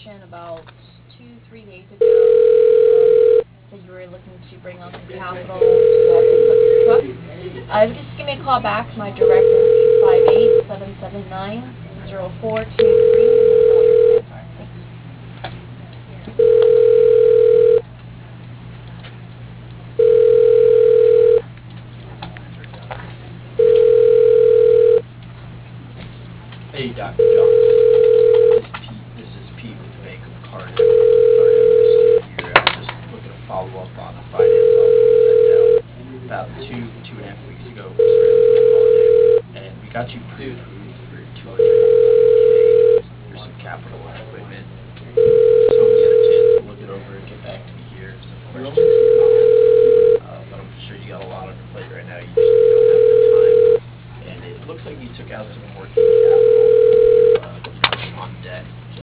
information about 2-3 days ago. Said you were looking to bring on some capital to fix up your truck. If you could just give me a call back, my direct is 858-779-0423.